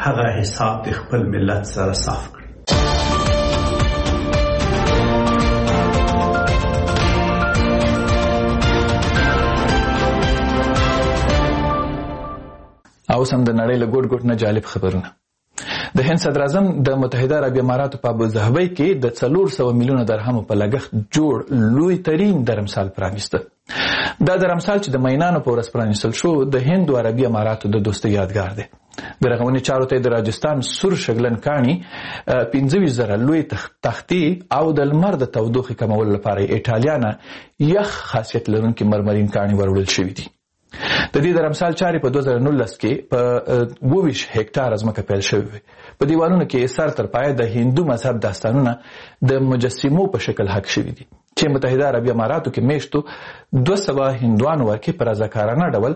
هغه حساب د خپل ملت سره صاف کړي. او سم د نړۍ له ګوټ ګوټ نه جالب خبرونه. د هند صدر اعظم د متحده عربي اماراتو په ابوظبي کې د 400 میلیونه درهمو په لګښت جوړ لوی ترين درمسال پرانیسته. دا درمسال چې د مینانو په ورځ پرانیستل شو د هند او عربي اماراتو د دوستۍ یادګار دی. د رغونې چارو ته د راجستان سور شګلن کاڼي 25,000 لوی تختې او د لمر د تودوخې کمولو لپاره ایټالیا نه یخ خاصیت لرونکي مرمرین کاڼي وروړل شوي دي. د دې درمسال چارې په 2019 کې په 22 هکټار ځمکه پیل شوې وې. په دیوالونو کې سر تر پایه د هندو مذهب داستانونه د مجسمو په شکل حک شوي دي چې متحده عربي اماراتو کې میشتو 200 هندوانو ورکې په رضاکارانه ډول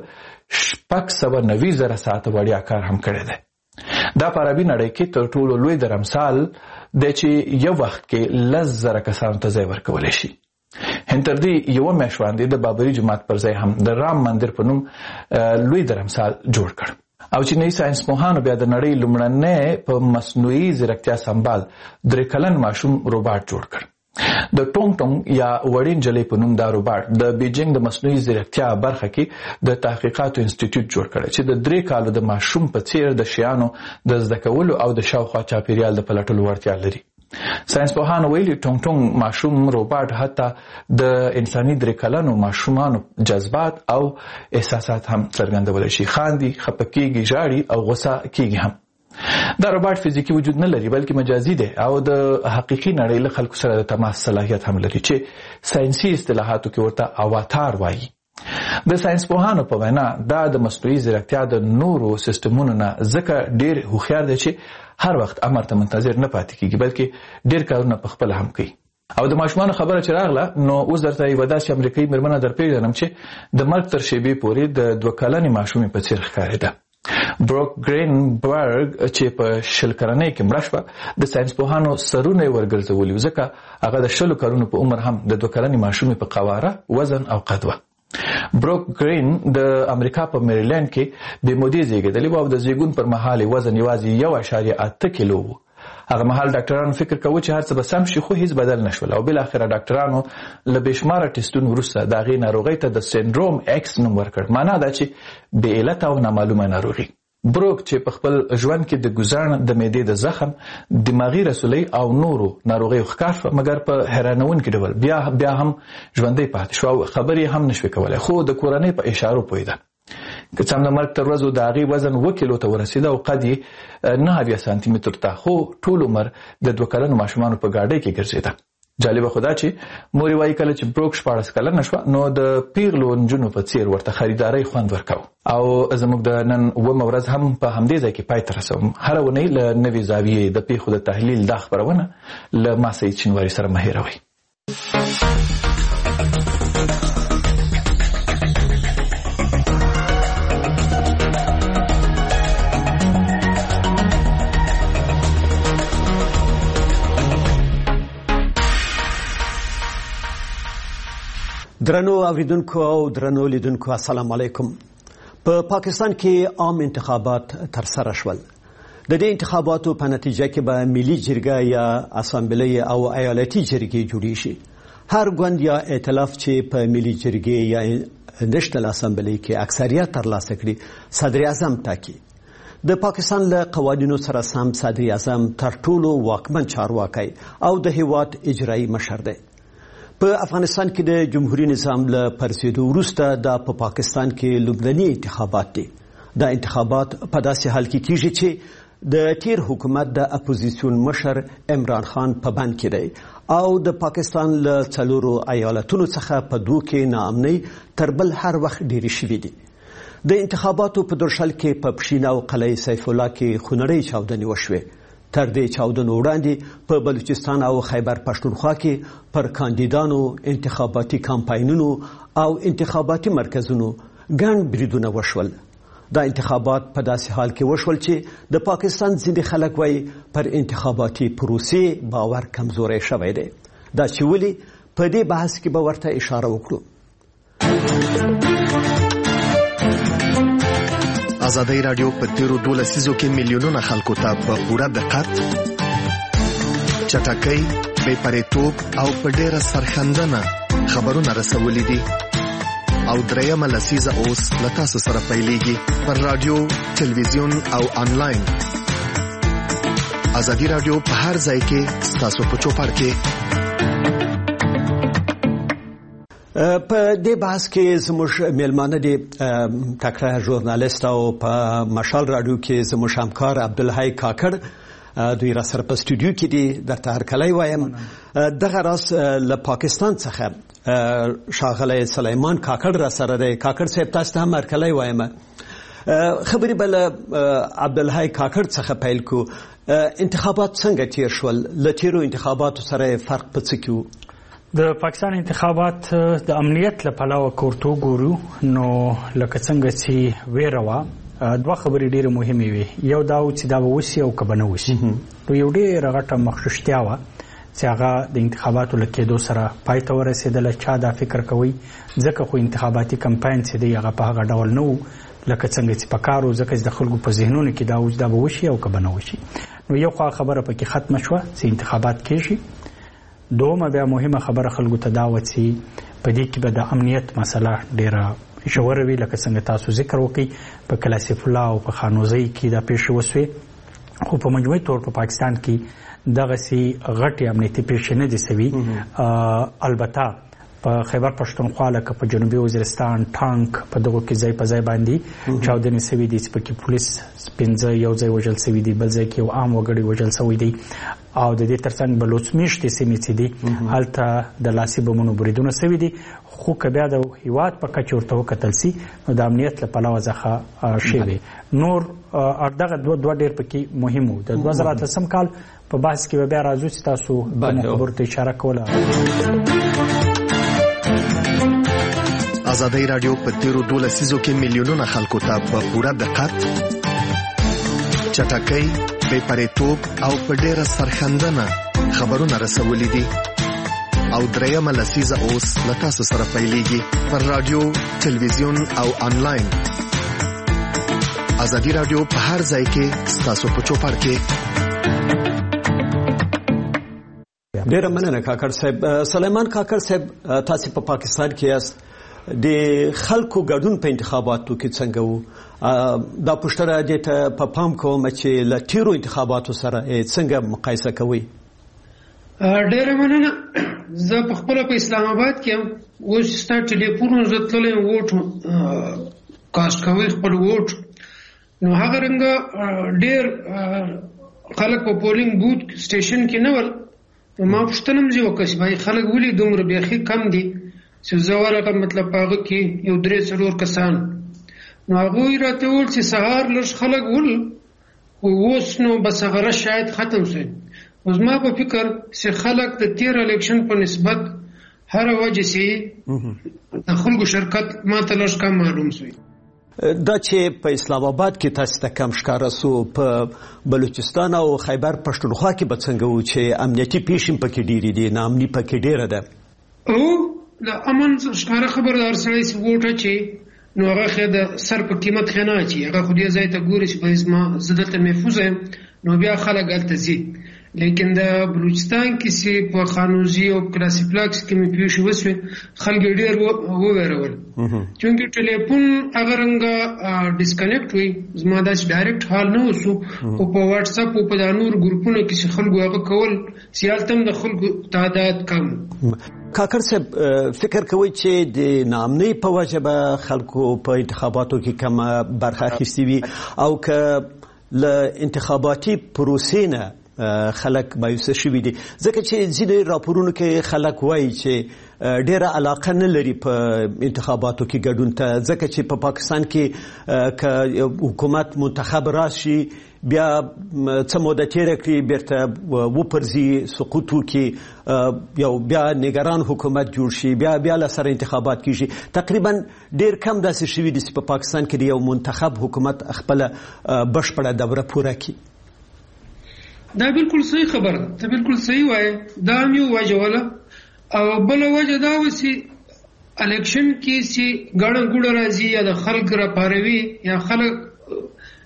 690,000 ساعته وړیا کار هم کړی دی. دا په عربي نړۍ کې تر ټولو لوی درمسال دی چې یو وخت کې 10,000 کسانو ته ځای ورکولی شي. هند تر دې یوه میاشت وړاندې د بابري جومات پر ځای هم د رام مندر په نوم لوی درمسال جوړ کړ. او چینایي ساینس پوهانو بیا د نړۍ لومړنی په مصنوعي ځیرکتیا سمبال 3 کلن ماشوم روباټ جوړ کړ. د ټونګ ټونګ یا وړې نجلۍ په نوم دا روباټ د بیجینګ د مصنوعي ځیرکتیا برخه کې د تحقیقاتو انسټیټیوټ جوړ کړی چې د 3 کالو د ماشوم په څیر د شیانو د زده کولو او د شاوخوا چاپیریال د پلټلو وړتیا لري. ساینس پوهانو ویلي ټونګ ټونګ ماشوم روباټ حتی د انساني 3 کلنو ماشومانو جذبات او احساسات هم څرګندولی شي. خاندي، خفه کیږي، ژاړي او غوسه کیږي هم. دا روباټ فزیکي وجود نه لري بلکې مجازي دی او د حقیقي نړۍ له خلکو سره د تماس صلاحیت هم لري چې ساینسي اصطلاحاتو کې ورته اواتار وایي. د ساینس پوهانو په وینا دا د مصنوعي ځیرکتیا د نورو سیستمونو نه ځکه ډیر هوښیار دی چې هر وخت امر ته منتظر نه پاتې کیږي بلکې ډیر کارونه په خپل هم کوي. او د ماشومانو خبره چې راغله نو اوس درته یوه داسې امریکایي مېرمنه درپېژنم چې د مرګ تر شیبې پورې د 2 کلنې ماشومې په څېر ښکارېده. بروک ګرینبرګ چې په 20 کلنۍ کې مړه شوه د ساینس پوهانو سرونه یې ورګرځولي وو ځکه هغه د 20 کلونو په عمر هم د 2 کلنې ماشومې په قواره وزن او قد وه. بروک ګرین د امریکا په میریلند کې بې مودې زیږېدلی و او د زیږون پر مهال یې وزن یوازې 1.8 کیلو و. هغه مهال ډاکټرانو فکر کوي چې هر څه به سم شي خو هیڅ بدل نشول او بالاخره ډاکټرانو له بېشماره ټسټونو وروسته د هغې ناروغۍ ته د سینډروم ایکس نوم ورکړ. معنا دا چې بې علته او نامعلومه ناروغي. بروک چې په خپل ژوند کې د ګوزاڼ د معدې د زخم دماغي رسولۍ او نورو ناروغیو ښکار شوه مګر په حیرانونکي ډول بیا هم ژوندی پاتې شوه او خبرې هم نشوې کولی خو د کورنۍ په اشارو پوهېده. که څه هم د مرګ تر ورځو د هغې وزن 2 کیلو ته ورسېده او قد یې 9 سانتي مترو ته خو ټول عمر د 2 کلنو ماشومانو په ګاډۍ کې ګرځېده. جالبه خو دا چې مور یې وایي کله چې بروک 14 کلنه شوه نو د پیغلو نجونو په څېر ورته خریدارۍ خوند ورکاو. او زموږ د نن 9مه ورځ هم په همدې ځای کې پای ته رسوم. هره اونۍ له نوې زاویې د پیښو د تحلیل دا خپرونه له ما سعید چینواري سره مه هېروئ. درنو اوریدونکو او درنو لیدونکو السلام علیکم. په پاکستان کې عام انتخابات ترسره شول. د دې انتخاباتو په نتیجه کې به ملي جرګه یا اسامبلې او ایالتي جرګې جوړې شي. هر ګوند یا ائتلاف چې په ملي جرګې یا نشنل اسامبلې کې اکثریت ترلاسه کړي صدر اعظم ټاکي. د پاکستان له قوانینو سره سم صدر اعظم تر ټولو واکمن چارواکی او د هیواد اجرایي مشر دی. په افغانستان کې د جمهوریت نظام له پرځېدو وروسته دا په پاکستان کې لومړني انتخابات دي. دا انتخابات په داسې حال کې کیږي چې د تیر حکومت د اپوزیسیون مشر عمران خان په بند کې دی او د پاکستان له 4 ایالتونو څخه په 2 کې ناامنۍ تر بل هر وخت ډېرې شوې دي. د انتخاباتو په درشل کې په پښین او قلعه سیف الله کې خونړۍ چاودنې وشوې. تر دې چاودنو وړاندې په بلوچستان او خیبر پښتونخوا کې پر کاندیدانو انتخاباتي کمپاینونو او انتخاباتي مرکزونو ګڼ بریدونه وشول. دا انتخابات په داسې حال کې وشول چې د پاکستان ځینې خلک وایي پر انتخاباتي پروسې باور کمزوری شوی دی. دا چې ولې په دې بحث کې به ورته اشاره وکړو. ازادي رادیو په تیرو 12 لسیزو کې میلیونونه خلکو ته په پوره دقت چټکۍ بې پرېتوب او په ډېره سرښندنه خبرونه رسولي دي او درېیمه لسیزه اوس له تاسو سره پیلېږي پر رادیو تلویزیون او آنلاین. ازادي رادیو په هر ځای کې ستاسو په چوپړ کې. په دې بحث کې زموږ میلمانه دي تکړه ژورنالیست او په مشال رادیو کې زموږ همکار عبدالحی کاکړ دوی را سره په استودیو کې دي. درته هرکلی وایم. دغه راس له پاکستان څخه ښاغلی سلیمان کاکړ را سره دی. کاکړ صاحب تاسو ته هم هرکلی وایم. خبرې به له عبدالحی کاکړ څخه پیل کو. انتخابات څنګه تیر شول؟ له تیرو انتخاباتو سره فرق په څه کې و؟ د پاکستان انتخابات د امنیت له پلوه کورته وګورو نو لکه څنګه چې ویره وه دوه خبرې ډېرې مهمې وې. یو دا و چې دا به وشي او که به نه وشي. نو یو ډېره غټه مخشوشتیا وه چې هغه د انتخاباتو له کېدو سره پای ته ورسېدله. چا دا فکر کوي ځکه خو انتخاباتي کمپاین چې دی هغه په هغه ډول نه و لکه څنګه چې په کار و، ځکه چې د خلکو په ذهنونو کې دا به وشي او که به نه وشي. نو یو خوا خبره پکې ختمه شوه چې انتخابات کېږي. دومه بیا مهمه خبره خلکو ته دا وه چې په دې کې به د امنیت مسله ډېره ژوره وي. لکه څنګه تاسو ذکر وکړئ په کلاسیف الله او په خانوزۍ کې دا پیښې وسوې، خو په مجموعي طور په پاکستان کې دغسې غټې امنیتي پیښې نه دي سوي. البته په خیبر پښتونخوا لکه په جنوبي وزیرستان ټانک په دغو کې ځای په ځای باندې چاودنې سوي دي چې پکې پولیس 15 یو ځای وژل سوي دي، بل ځای کې یو عام وګړی وژل سوی دی. او د دې ترڅنګ بلوڅ میشتې سیمې چې دي هلته د لاسي بمونو بریدونه سوي دي. خو که بیا د هیواد په کچه ورته وکتل سي نو د امنیت له پلوه څخه شوي نور دغه دوه ډېر پکې مهم وو. د 2008 کال په بحث کې به بیا راځو چې تاسو خبرو ته اشاره کوله. ازادي رادیو په تیرو 12 لسیزو کې میلیونونه خلکو ته په پوره دقت چټکۍ بې پرېتوب او په ډېره سرښندنه خبرونه رسولي دي او درېیمه لسیزه اوس له تاسو سره پیلېږي پر رادیو تلویزیون او آنلاین. ازادي رادیو په هر ځای کې ستاسو په چوپړ کې. ډېره مننه کاکړ صاحب. سلیمان کاکړ صاحب تاسو په پاکستان کې یاست. د خلکو ګډون په انتخاباتو کې څنګه وو؟ دا پوښتنه دې ته په پام کوم چې له تیرو انتخاباتو سره څنګه مقایسه کوئ؟ ډېره مننه. زه په خپله په اسلام آباد کې یم. اوس ستا ټلیفون زه تللی یم ووټ کاسټ کوئ خپل ووټ. نو هغه رنګه ډېر خلک په پولینګ بوت سټیشن کې نه ول. ما پوښتنه مې وکړه چې بھائی خلک ولې دومره بیخي کم دي چې زه ورغلم مطلب په هغه کې یو 3-4 کسان. نو هغوی راته وویل چې سهار لږ خلک ول خو اوس نو بس هغه شاید ختم شوی. خو زما په فکر چې خلک د تیر الیکشن په نسبت هر وجه چې د خلکو شرکت ما ته لږ کم معلوم شوی. دا چې په اسلام آباد کې تاسو ته کم ښکاره سو، په بلوچستان او خیبر پښتونخوا کې به څنګه و چې امنیتي پیښې پکې ډېرې دي، ناامني پکې ډېره ده؟ او د امن ښکاره خبردار سړی چې ووټ اچوي نو هغه خو د سر په قیمت خو نه اچوي. هغه خو دې ځای ته ګوري چې زه دلته محفوظ یم نو بیا خلک هلته ځي. لیکن د بلوچستان کې چې په خانوزي او کلاسیک پلاکس کې مې پیښې وسوې خلک ډېر وویرول چونکې ټلیفون هغه رنګه ډسکنیکټ وي. زما داسې ډایرکټ حال نه وسو خو په واټساپ او په دا نور ګروپونو کې چې خلکو هغه کول چې هلته هم د خلکو تعداد کم. کاکړ صاحب فکر کوي چې د ناامنۍ په وجه به خلکو په انتخاباتو کې کمه برخه اخیستې وي او که له انتخاباتي پروسې نه خلک مایوسه شوي دي؟ ځکه چې ځینې راپورونو کې خلک وایي چې ډېره علاقه نه لري په انتخاباتو کې ګډون ته، ځکه چې په پاکستان کې که حکومت منتخب راشي بیا څه موده تیره کړي بیرته وپرځي سقوط وکړي یو بیا نگران حکومت جوړ شي بیا له سره انتخابات کیږي. تقریبا ډېر کم داسې شوي دي چې په پاکستان کې یو منتخب حکومت خپله بشپړه دوره پوره کړي. دا بالکل صحیح خبره ده. ته بالکل صحیح وایې. دا هم یو وجه وله او بله وجه دا وه چې الیکشن کې چې ګڼه ګوڼه راځي یا د خلک راپاروي یا خلک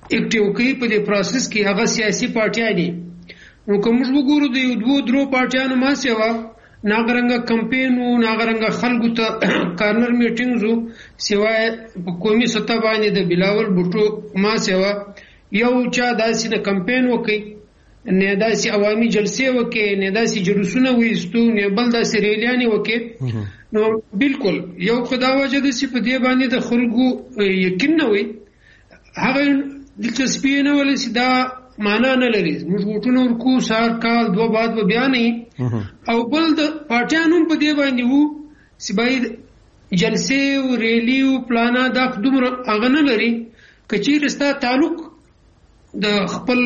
اکټیو کوي په دې پروسس کې هغه سیاسي پارټیان دي. نو کوم موږ وګورو د یو دوه درو پارټیانو ما سیوا ناغرنګ کمپینو ناغرنګ خلکو ته کارنر میټینګزو سیوا په قومي سطح باندې د بلاول بوټو ما سیوا یو چا داسې د کمپین وکي نه داسې عوامي جلسې وکي نه داسې جلوسونه وېستو نه بل داسې ریلیانې وکي. نو بالکل یو خدا وجه د سی په دې باندې د خلکو یقین نه وي هغه دلچسپي نه ولې دا معنا نه لري. موږ وټونو ورکو سار کال دوه بعد به بیان او بل د پارټیانو په دې باندې وو چې باید جلسې او ریلی او پلانا دا دومره هغه نه لري کچیر ستا تعلق د خپل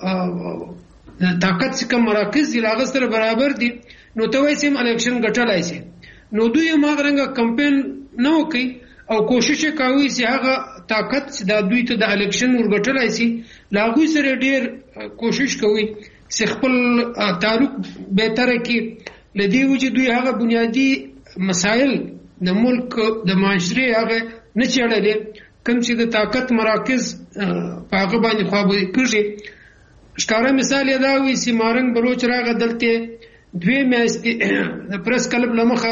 طاقت څخه مراکز دی لاغه سره برابر دي نو ته وایې سم الیکشن ګټلای شي. نو دوی ماغرنګ کمپین نه وکي او کوشش کوي چې هغه طاقت چې د دوی ته د الیکشن ورګټلای شي لاغوي سره ډیر کوشش کوي چې خپل تعلق بهتره کړي. لدی وجه دوی هغه بنیادی مسائل د ملک د معاشري هغه نه چړلې کوم چې د طاقت مراکز په هغه باندې خوابه کړي. ښکاره مثال یې دا وي چې مارنګ بلوچ راغه دلته دوی میاشتې د پریس کلب لمخه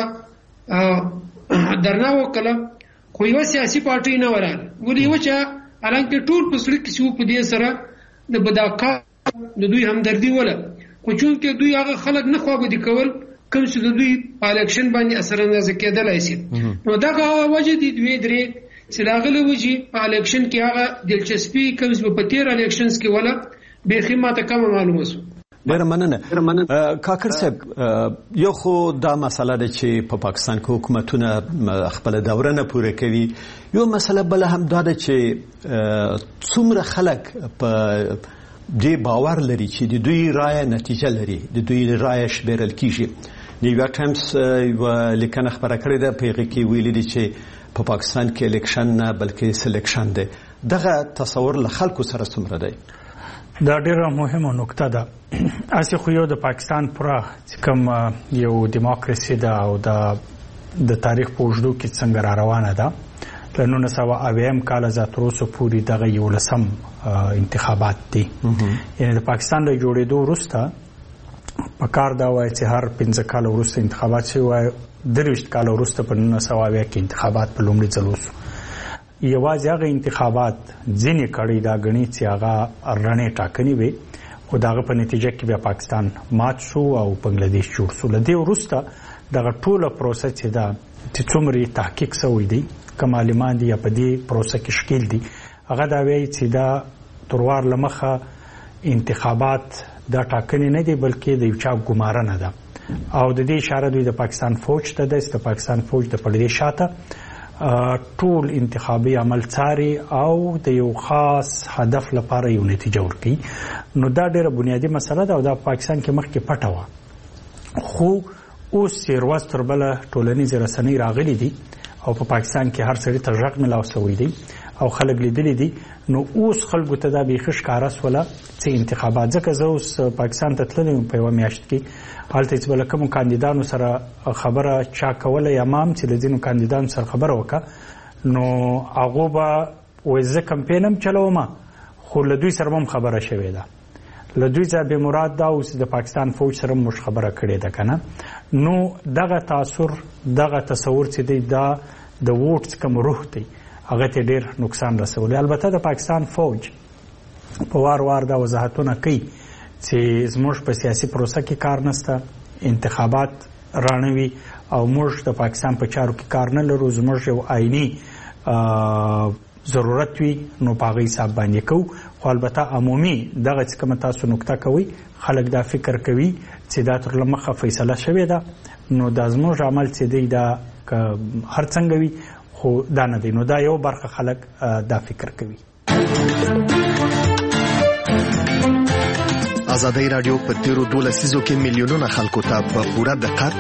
درنا وکړه خو یو سیاسي پارټي نه وراله ولې وچا الانکه ټول په سړک کې په دې سره د بداکا د دوی همدردي ولا خو چونکه دوی هغه خلک نه خوابه دي کول کوم چې د دوی په الیکشن باندې اثر انداز کېدلای شي. نو دا وجه دي دوی درې چې لاغله وجي په الیکشن کې هغه دلچسپي کوم په تیر الیکشنز کې ولا به خدمت کم معلومه سو. ډېر مننه کاکړ صاحب. یو خو دا مسله ده چې په پاکستان کې حکومتونه خپل دوره نه پوره کوي. یو مسله بل هم دا ده چې څومره خلک په دې باور لري چې د دوی رایه نتیجه لري د دوی رایه شمیرل کیږي. نیویارک ټایمز یو لیکنه خبره کړې ده په هغه کې ویلي دي چې په پاکستان کې الیکشن نه بلکې سلیکشن دی. دغه تصور له خلکو سره څومره دی؟ دا ډیره مهمه نکته ده. اسی خو یو د پاکستان پوره کوم یو دیموکراسي ده او د تاریخ په اوږدو کې څنګه را روانه ده له 1990 کال تر اوسه پورې دغه 11 انتخابات دي. یعنی د پاکستان د جوړېدو وروسته په کار دا وایي چې هر 15 کال وروسته انتخابات شي وایي 23 کال وروسته په 1990 کې انتخابات په لومړي ځل وشو. یوازې هغه انتخابات ځینې کړي دا غني چې هغه رڼې ټاکنې وي خو دغه په نتیجه کې بیا پاکستان مات شو او بنگلاديش جوړ شو. لدې وروسته دغه ټوله پروسه چې دا چې څومره تحقیق شوی دی کمالمان دي په دې پروسه کې شکل دي هغه دا وایي چې دا تروار لمخه انتخابات دا ټاکنې نه دي بلکې د یو چا ګمارنه ده او د دې اشاره دوی د پاکستان فوج ته ده. د پاکستان فوج د پردې شاته ټول انتخابي عمل څاري او د یو خاص هدف لپاره یو نتیجه ورکړي. نو دا ډېره بنیادی مسله ده او دا پاکستان کې مخکې پټه وه خو اوس ورځ تر بله ټولنیزې رسنۍ راغلي دي او په پاکستان کې هر سړي ته غږ ملاو شوی دی او خلک لیدلی دي. نو اوس خلکو ته دا بیخي ښکاره شوله چې انتخابات ځکه زه اوس پاکستان ته تللی یم په یوه میاشت کې هلته چې به له کومو کاندیدانو سره خبره چا کوله یا ما هم چې له ځینو کاندیدانو سره خبره وکړه نو هغو به وایي زه کمپین هم چلوم خو له دوی سره هم خبره شوې ده. له دوی څخه به مراد دا اوس د پاکستان فوج سره موږ خبره کړې ده که نه. نو دغه تاثر دغه تصور چې دی دا د ووټ کوم روح دی هغه ته ډېر نقصان رسولی. البته د پاکستان فوج په وار وار دا وضاحتونه کوي چې زموږ په سیاسي پروسه کې کار نشته انتخابات رانوي او موږ د پاکستان په چارو کې کار نه لرو زموږ یو آئینی ضرورت وي نو په هغه حساب باندې کوو. خو البته عمومي دغه چې کومه تاسو نکته کوئ خلک دا فکر کوي چې دا تر مخه فیصله شوې ده نو دا زموږ عمل چې دی دا هر څنګه وي خو دا نه دی. نو دا یو برخه خلک دا فکر کوي. ازادي رادیو په تیرو 12 لسیزو کې میلیونونه خلکو ته په پوره دقت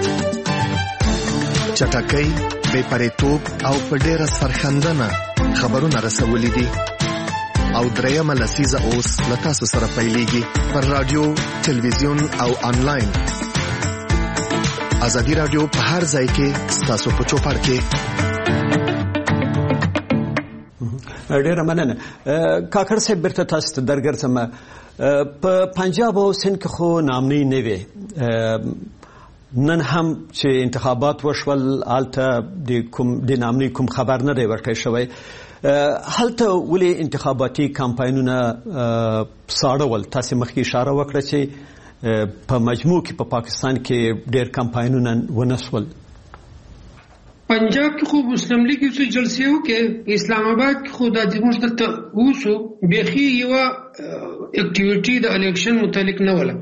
چټکۍ بې پرېتوب او په ډېره سرښندنه خبرونه رسولي دي او درېیمه لسیزه اوس له تاسو سره پیلېږي پر رادیو تلویزیون او آنلاین. ازادي رادیو په هر ځای کې ستاسو په چوپړ کې. ډیره مننه. کاکړ صاحب بیرته تاسو ته درګرځم. په پنجاب او سند کې خو نامنۍ نه وي. نن هم چې انتخابات وشول هلته د نامنۍ کوم خبر نه دی ورکړی شوی. هلته ولې انتخاباتي کمپاینونه ساړه ول؟ تاسو مخکې اشاره وکړه چې په مجموع کې په پاکستان کې ډېر کمپاینونه ونسول. پنجاب کې خو مسلم لیگ یو جلسه وکړه، اسلام آباد کې خو د موږ دلته اوسو بيخي یو اکټیویټي د الیکشن متعلق نه ولا.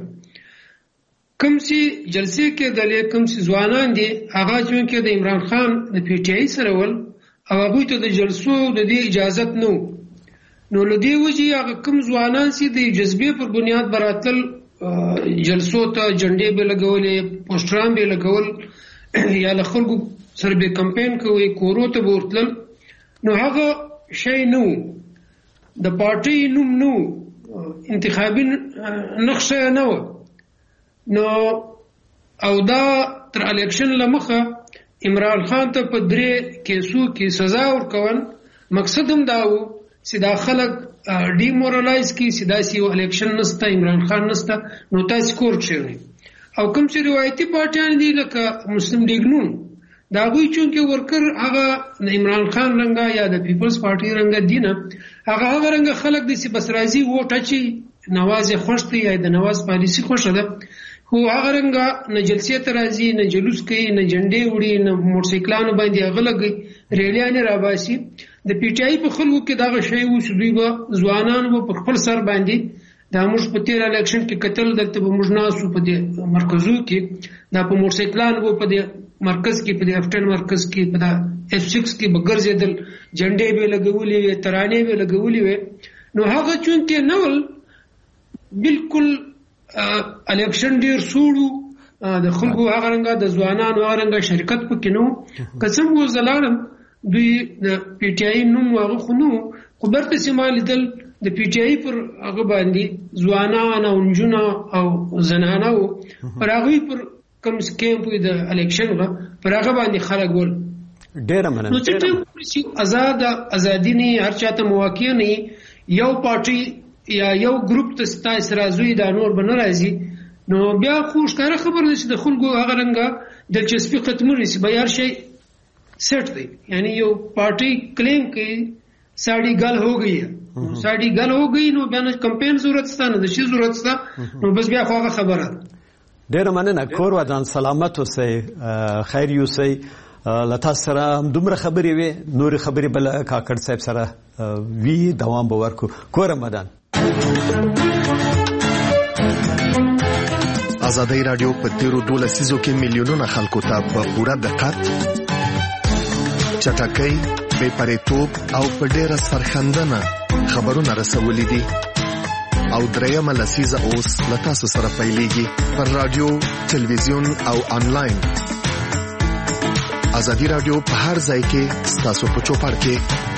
کوم چې جلسه کې د کوم چې ځوانان دي هغه چې کې د عمران خان د پی ټی آی سره ول او هغه ته د جلسو د دې اجازه نو لدی وجه هغه کوم ځوانان چې د جذبې پر بنیاد براتل جلسو ته جنډې به لګولې، پوسټران به لګول یا له خلکو سره به کمپاین کوي، کورو ته ورتل، نو هغه شی نو د پارټي نوم نو انتخابي نقشه نه و. نو او دا تر الیکشن لمخه عمران خان ته په 3 کیسو کې سزا ورکول. مقصد هم دا و چې دا خلک ډیمورالایز کی، سیدا سی الیکشن نسته، عمران خان نسته، نو تاسو کور چیرې. او کوم چې روایتي پارټیان دي لکه مسلم لیگ نون دا غوي چې ورکر هغه عمران خان رنګه یا د پیپلز پارټي رنګه دینه هغه رنګه خلک دي چې بس راځي ووټ اچي، نواز خوشته یا د نواز پالیسی خوشه ده، خو هغه رنګه نه جلسې ته راځي، نه جلوس کوي، نه جنډې وړي، نه موټرسایکلانو باندې هغه لګي، ریلیانې راباسي. د پی ټی آی په خلکو کې دغه شی و چې دوی به ځوانان به په خپل سر باندې دا موږ په تیر الیکشن کې قتل دلته به موږ ناسو په دې مرکزو کې دا په موټرسایکلانو به په دې مرکز کې په دې افټن مرکز کې په دا F6 کې به ګرځېدل، جنډې به لګولې وي، ترانې به لګولې وي. نو هغه چونکې نول بالکل الیکشن ډیر سوړو د خلکو هغه رنګه د ځوانانو هغه رنګه شرکت پکې نو قسم و زلالم دوی د پی ټی آی نوم هغه خو نو خو برته سیمال دل د پی ټی آی پر هغه باندې ځوانان او نجونه او زنانه پر هغه پر کوم سکیم په د الیکشن پر هغه باندې خلک ول ډیر مننه. نو چې ازادي نه هر چاته مواقع نه یو پارټي یا یو ګروپ ته ستاسو راځي دا نور به ناراضي، نو بیا خو ښکاره خبره ده چې د خلکو هغه رنګه دلچسپي ختمونه شي، به هر شی سیټ دی. یعنی یو پارټي کلیم کوي ساڑی گل ہو گئی ہے، ساڑی گل ہو گئی نو بیا کمپین ضرورت ستا نه د شي ضرورت ستا، نو بس بیا خو هغه خبره. ډیر مننه. کور ودان سلامت اوسئ، خیر اوسئ. لتا سره دومره خبرې وي، نور خبرې بل کاکړ صاحب سره وی دوام به ورکو. کور رمضان ازادي رادیو په تیرو 12 سیزو کې میلیونونه خلکو ته په پوره دقت، چټکۍ، بې پرېتوب او په ډېره سرښندنه خبرونه رسولي دي. او درېیمه لسیزه اوس له تاسو سره پیلېږي پر رادیو، تلویزیون او آنلاین. ازادي رادیو په هر ځای کې ستاسو په چوپړ کې.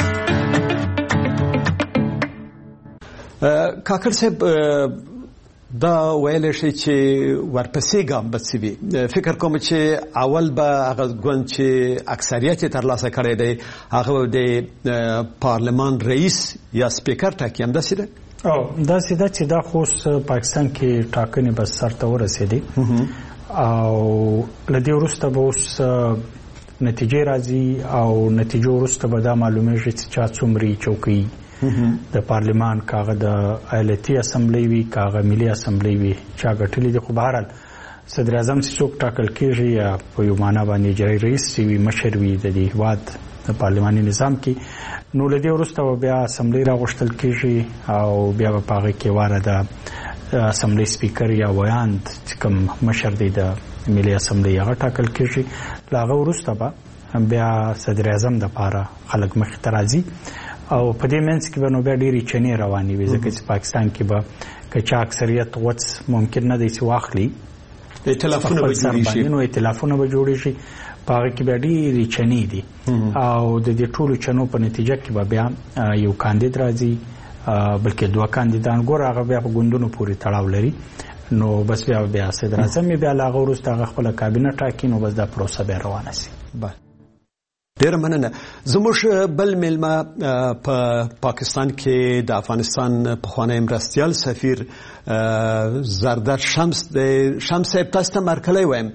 کاکړ صاحب دا ویل شي چې ورپسې ګام بسوي. فکر کوم چې اول به هغه ګوند چې اکثریت ترلاسه کړی دی هغه د پارلمان رئیس یا سپیکر ټاکي، هم داسې ده؟ او داسې ده چې دا خو پاکستان کې ټاکنې بس سرته ورسېدې او له دې وروسته به اوس نتیجې راځي او نتیجو وروسته به دا معلومیږي چې چا څومره چوکۍ د پارلمان کاغه د ایالتي اسمبلی وی کاغه ملي اسمبلی وی چا غټلې د خو بهرال صدر اعظم څوک ټاکل کیږي یا په یو معنا باندې اجرایي رئیس وی مشر وی د دې هواد د پارلماني نظام کې، نو لدی وروسته بیا اسمبلی راغشتل کیږي او بیا په هغه کې واره د اسمبلی سپیکر یا ویاند کوم مشر دی د ملي اسمبلی هغه ټاکل کیږي. لاغه وروسته بیا صدر اعظم د پاره خلک مخ ترازی او په دې منځ کې به نو بیا ډېری چنې روانې وي، ځکه چې پاکستان کې به کچا اکثریت وڅ ممکن نه دی چې واخلي، ائتلافونه به جوړ شي، نو ائتلافونه به جوړ شي، په هغه کې به ډېری چنې دي او د دې ټولو چنو په نتیجه کې به بیا یو کاندید راځي، بلکې دوه کاندیدان ګور هغه بیا په ګوندونو پورې تړاو لري، نو بس بیا صدر اعظم بیا لاغه وروسته هغه خپل کابینه ټاکي، نو بس دا پروسه به روانه شي. ډېره مننه. زموږ بل میلمه په پاکستان کې د افغانستان پخوانی مرستیال سفیر زرداد شمس دی. شمس صاحب تاسو ته مرکلی وایم،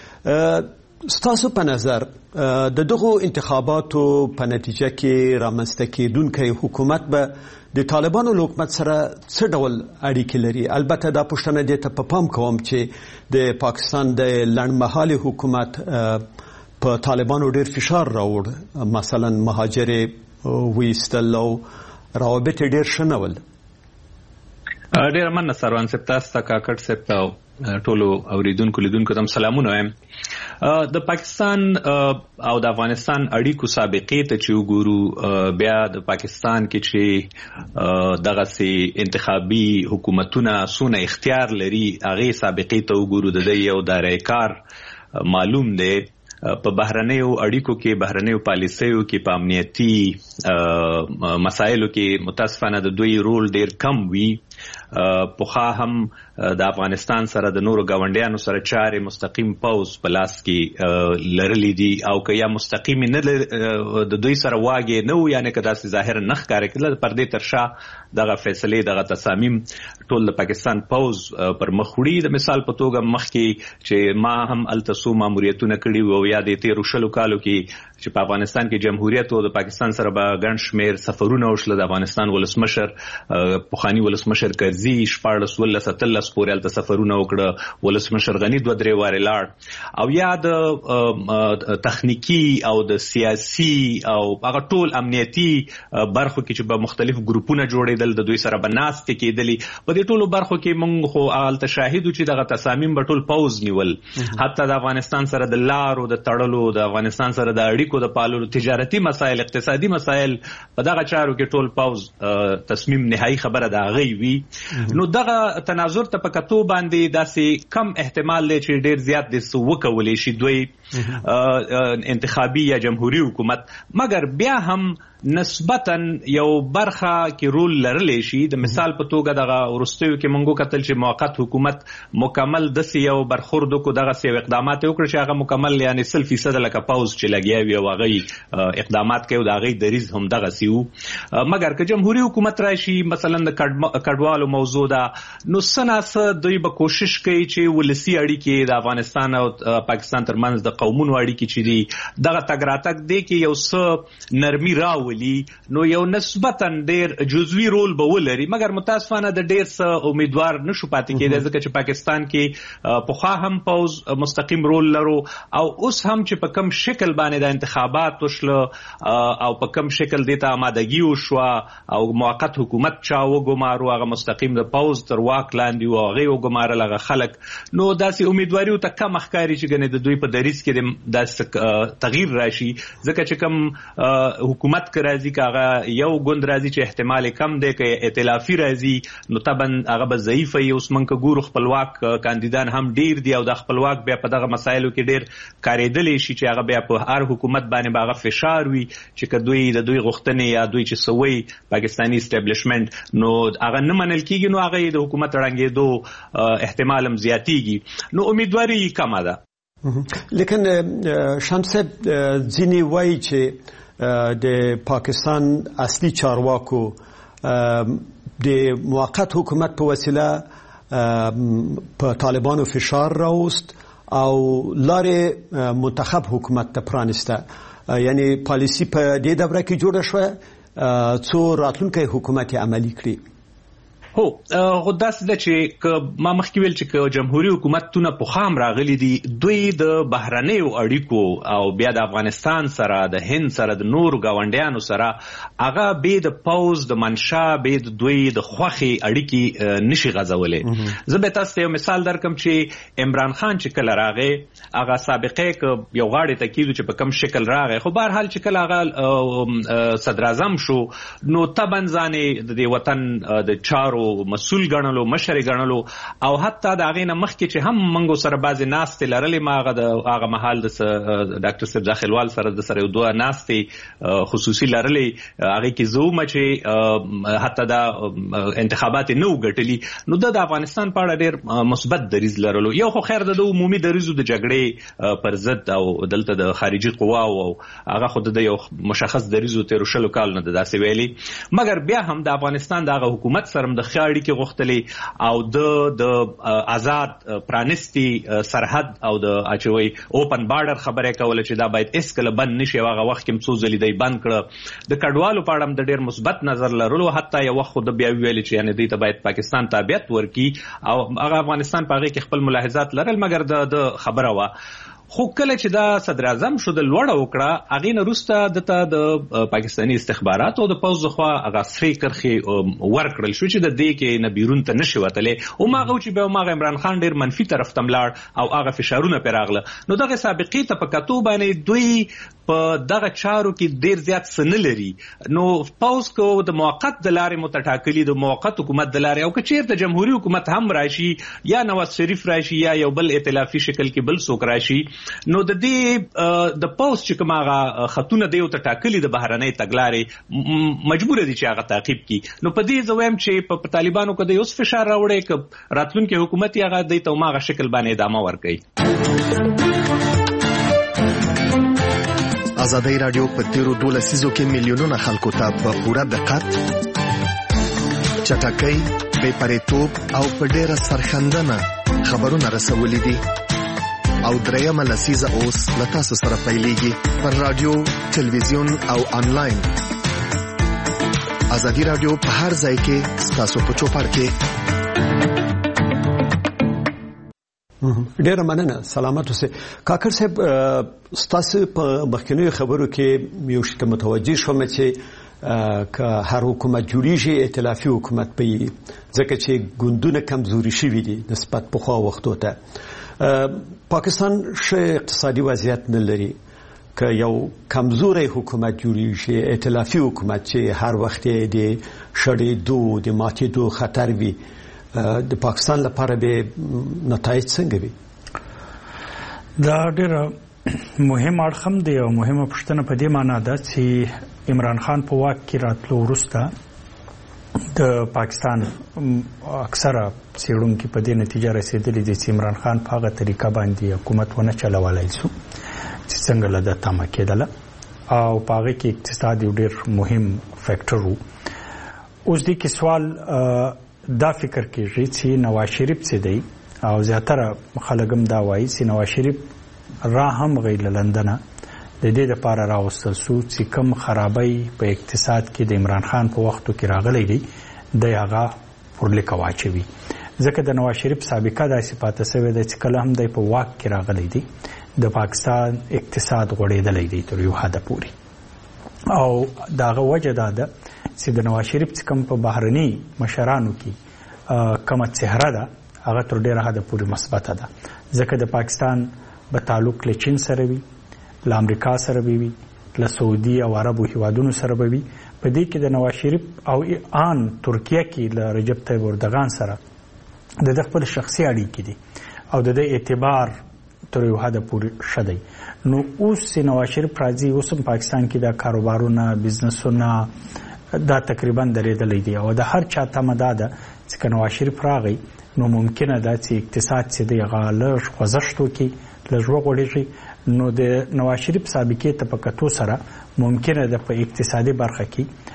ستاسو په نظر د دغو انتخاباتو په نتیجه کې رامنځته کېدونکی حکومت به د طالبانو له حکومت سره څه ډول اړیکې لري؟ البته دا پوښتنه دې ته په پام کوم چې د پاکستان د لنډمهالي حکومت په طالبانو ډېر فشار راوړ، مثلا مهاجرې ویستل او روابط ډېر ښه نه ول. ډېره مننه سروان صاحب، تاسو ته کاکړ صاحب ته ټولو اوریدونکو لیدونکو ته سلامونه وایم. د پاکستان او د افغانستان اړیکو سابقې ته چې وګورو، بیا د پاکستان کې چې دغسې انتخابي حکومتونه څونه اختیار لري هغې سابقې ته وګورو، د دې یو دایره کار معلوم دی. په بهرنیو اړیکو کې، بهرنیو پالیسیو کې، په امنیتي مسایلو کې متاسفانه د دوی رول ډیر کم وي. پخوا هم د افغانستان سره د نورو ګاونډیانو سره چارې مستقیم پوز په لاس کې لرلې دي، او که یا مستقیم نه د دوی سره واګې نه و، یعنې که داسې ظاهرا نه ښکاره کېدله، د پردې تر شا دغه فیصلې، دغه تصامیم ټول د پاکستان پوز پر مخ وړي. د مثال په توګه مخکې چې ما هم هلته څو ماموریتونه کړي وو، یا د تېرو 20 کالو کې چې په افغانستان کې جمهوریت و، د پاکستان سره به ګڼ شمېر سفرونه وشله. د افغانستان ولسمشر، پخواني ولسمشر کرزي 14 ولس 13 پورې هلته سفرونه وکړه، ولسمشر غني 2-3 وارې لاړ، او یا د تخنیکي او د سیاسي او هغه ټول امنیتي برخو کې چې به مختلف ګروپونه جوړېدل، د دوی سره به ناستې کېدلې. په دې ټولو برخو کې موږ خو هلته شاهد وو چې دغه تصامیم به ټول پوز نیول. حتی د افغانستان سره د لارو د تړلو، د افغانستان سره د اړیکو د پاللو، تجارتي مسایل، اقتصادي مسایل، په دغه چارو کې ټول پوز تصمیم نهایی خبره د هغې وي. نو دغه تناظر ته په کتو باندې داسې کم احتمال دی چې ډېر زیات د څه وکولی شي دوی انتخابي یا جمهوري حکومت، مګر بیا هم نسبتا یو برخه کې رول لرلی شي. د مثال په توګه دغه وروستیو کې موږ وکتل چې موقت حکومت مکمل داسې یو برخورد وکړو، دغسې یو اقدامات یې وکړه چې هغه مکمل یعنې 100% لکه پوز چې لګیا وي او هغوی اقدامات کوي، د هغوی دریځ هم دغسې وو. مګر که جمهوري حکومت راشي، مثلا د کډوالو موضوع ده، نو څه ناڅه دوی به کوشش کوي چې ولسي اړیکې د افغانستان او پاکستان ترمنځ د قومونو اړیکې چې دي دغه تګ راتګ دی کې یو څه نرمي راولي، نو یو نسبتا ډیر جزوي رول به ولري. مګر متاسفانه د ډیر څه امیدوار نشو پاتې کېدای، ځکه چې پاکستان کې پخوا هم پوز مستقیم رول لرو، او اوس هم چې په کم شکل باندې د انتخابات وشله او په کم شکل دې ته آمادګي وشوه او موقت حکومت چا وګمارو، هغه مستقیم د پوز تر واک لاندې و، هغې وګمارل هغه خلک، نو داسې امیدواري ورته کم ښکاري چې ګنې د دوی په دریځ کې داسې تغییر راشي. ځکه چې کم حکومت که راځي، که هغه یو ګوند راځي چې احتمال کم دی، که ائتلافي راځي، نو طبعا هغه به ضعیفه وي. اوس موږ که ګورو خپلواک کاندیدان هم ډیر دي، او د خپلواک بیا په دغه مسایلو کې ډیر کارېدلی شي چې هغه بیا په هر حکومت باندې به هغه فشار وي چې که دوی د دوی غوښتنې یا دوی چې څه پاکستاني اسټابلیشمنټ نو هغه نه منل کېږي، نو هغه د حکومت ړنګېدو احتمال هم زیاتېږي، نو امیدواري کمه ده. لیکن شمس صاحب ځینې وایي چې د پاکستان اصلي چارواکو د موقت حکومت په وسیله په طالبانو فشار راوست او لارې منتخب حکومت ته پرانسته، یعنی پالیسی په دې دوره کې جوړه شوه څو راتلونکی حکومت عملی کړي. هو خو داسې ده چې ما مخکې ویل چې که جمهوري حکومتونه پخوا هم راغلي دي، دوی د بهرنیو اړیکو او بیا د افغانستان سره، د هند سره، د نورو ګاونډیانو سره هغه بې د پوز د منشا، بې د دوی د خوښې اړیکې نشي غځولی. زه به تاسو ته یو مثال درکم چې عمران خان چې کله راغی، هغه سابقې که یو غاړې ته کېدو چې په کم شکل راغی، خو بهرحال چې کله هغه صدراعظم شو، نو طبعا ځانې د دې وطن د چارو چارو مسول ګڼلو، مشر ګڼلو، او حتی د هغې نه مخکې چې هم موږ سره بعضې ناستې لرلې، ما هغه مهال د ډاکټر صاحب داخلوال سره د سره یو دوه ناستې خصوصي لرلې، هغې کې زه ومه چې حتی دا انتخابات نه و ګټلي. نو د افغانستان په اړه ډېر مثبت دریځ لرلو. یو خو خیر د عمومي دریځو د جګړې پر ضد او دلته د خارجي قواو او هغه خو د یو مشخص دریځو تېرو 20 کال نه داسې ویلي، مګر بیا هم د افغانستان د هغه حکومت سره هم د ښه اړیکې غوښتلې او د آزاد پرانیستي سرحد او د اچوي اوپن بارډر خبره کوله چې دا باید هیڅکله بند نشي. هغه وخت کې څو ځلې دی بند کړه. د کډوالو په اړه هم د ډېر مثبت نظر لرلو، حتی یو وخت خو د بیا ویلي چې یعنې دوی ته باید پاکستان تابعیت ورکړي او هغه افغانستان په هغې کې خپل ملاحظات لرل، مګر د خبره وه. خو کله چې دا صدر اعظم شو د لوړه وکړه، هغې نه وروسته دته د پاکستاني استخباراتو او د پوځ لخوا هغه سرې کرښې ورکړل شو چې د دې کې نه بیرون ته نشي وتلی. هماغه چې بیا هماغه عمران خان ډېر منفي طرف ته ملاړ او هغه فشارونه پرې راغله. نو دغه سابقې ته په کتو باندې دوی په دغه چارو کې ډېر زیات څه نه لري. نو پوځ کو د موقت د لارې متټاکلي د موقت حکومت د لارې، او که چېرته جمهوري حکومت هم راشي یا نواز شریف راشي یا یو بل ائتلافي شکل کې بل څوک راشي، نو د دې د پوځ چې کوم هغه خطونه دی او ته ټاکلي د بهرنۍ تګلارې مجبور دي چې هغه تعقیب کړي. نو په دې زه وایم چې په طالبانو کې د اوس فشار راوړی که راتلونکي حکومت یې هغه دی ته هماغه شکل باندې ادامه ورکوي. ازادي راډیو په تیرو 12 لسیزو کې میلیونونه خلکو ته په پوره دقت، چټکۍ، بې پرېتوب او په ډېره سرښندنه خبرونه رسولي دي. او درېیمه لسیزه اوس له تاسو سره پیلېږي پر رادیو، تلویزیون او آنلاین. ازادي راډیو په هر ځای کې ستاسو په چوپړ کې. ډېره مننه. سلامت اوسئ. کاکړ صاحب، ستاسو په مخکینیو خبرو کې یو شی ته متوجه شوم چې که هر حکومت جوړیږي ائتلافي حکومت به وي، ځکه چې ګوندونه کمزوري شوي دي نسبت پخوا وختو ته. پاکستان ښه اقتصادي وضعیت نه لري. که یو کمزوری حکومت جوړیږي، ائتلافي حکومت چې هر وخت د شړېدو د ماتېدو خطر وي، د پاکستان لپاره به نتایج څنګه وي؟ دا ډېر مهم اړخ هم دی او مهمه پوښتنه په دې معنا ده چې عمران خان په واک کې راتلو وروسته د پاکستان اکثره څېړونکي په دې نتیجه رسېدلي دي چې عمران خان په هغه طریقه باندې حکومت ونه چلولی شو چې څنګه له ده تمه کېدله، او په هغې کې اقتصاد یو ډېر مهم فیکټر و. اوس دې کې سوال دا فکر کېږي چې نواز شریف څه دی، او زیاتره خلک هم دا وایي چې نواز شریف را هم غیر له لندنه د دې لپاره راوستل شو چې کوم خرابۍ په اقتصاد کې د عمران خان په وختو کې راغلی دی د هغه پرلیکه واچوي. ځکه د نواز شریف سابقه داسې پاته شوې ده چې کله هم دی په واک کې راغلی دی د پاکستان اقتصاد غوړېدلی دی تر یو حده پورې، او د هغه وجه دا ده چې د نواز شریف چې کوم په بهرني مشرانو کې کومه څهره ده هغه تر ډېره حده پورې مثبته ده. ځکه د پاکستان به تعلق له چین سره وي، له امریکا سره به وي، له سعودي او عربو هیوادونو سره به وي. په دې کې د نواز شریف او آن ترکیه کې له رجب طیب اردوغان سره د خپل شخصي اړیکې دي او د اعتبار تر یو حده پورې ښه دی. نو اوس نواز شریف راځي، اوس هم پاکستان کې د کاروبارونه، بزنسونه دا تقریبا درېدلی دی، او د هر چا تمه دا ده چې که نواز شریف راغی نو ممکنه ده چې اقتصاد چې دی هغه لږ خوځښت وکړي، لږ وغوړېږي. نو د نواز شریف سابقې ته په کتو سره ممکنه ده په اقتصادي برخه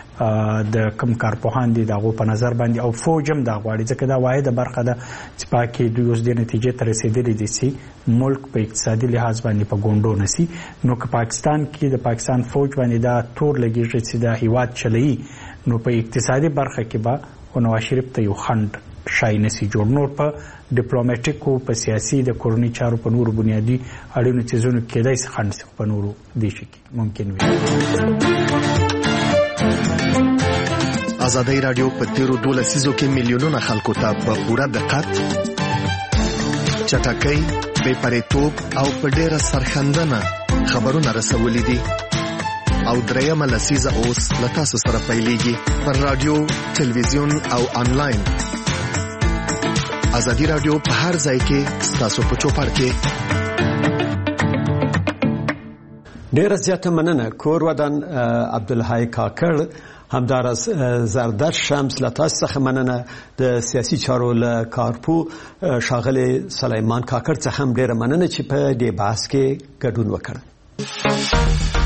کې د کم کارپوهان دي د هغو په نظر باندې، او فوج هم دا غواړي، ځکه دا واحده برخه ده چې په هغه کې دوی اوس دې نتیجې ته رسېدلي دي چې ملک په اقتصادي لحاظ باندې په ګونډو نه سي. نو که پاکستان کې د پاکستان فوج باندې دا تور لګېږي چې دا هیواد چلوي، نو په اقتصادي برخه کې به نواز شریف ته یو خنډ شای نسی جوړ. نور په ډیپلوماټیکو، په سیاسي، د کورنۍ چارو په نورو بنیادي اړینو څیزونو کېدای شي خنډ په نورو دیشو کې ممکن وي. ازادي راډیو په تیرو 12 لسیزو کې میلیونونه خلکو ته په پوره دقت، چټکۍ، بې پرېتوب او په ډېره سرښندنه خبرونه رسولي دي. او درېمه لسیزه اوس له تاسو سره پیلېږي پر رادیو، تلویزیون او انلاین. ازادي رادیو په هر ځای کې تاسو په چوپړ کې. ډېر زیاته مننه کور ودان عبدالحی کاکړ. همدارس زردر شمس له تاسو څخه مننه. د سیاسي چارو له کارپو ښاغلی سلیمان کاکړ څخه هم ډېره مننه چې په دې بحث کې ګډون وکړ.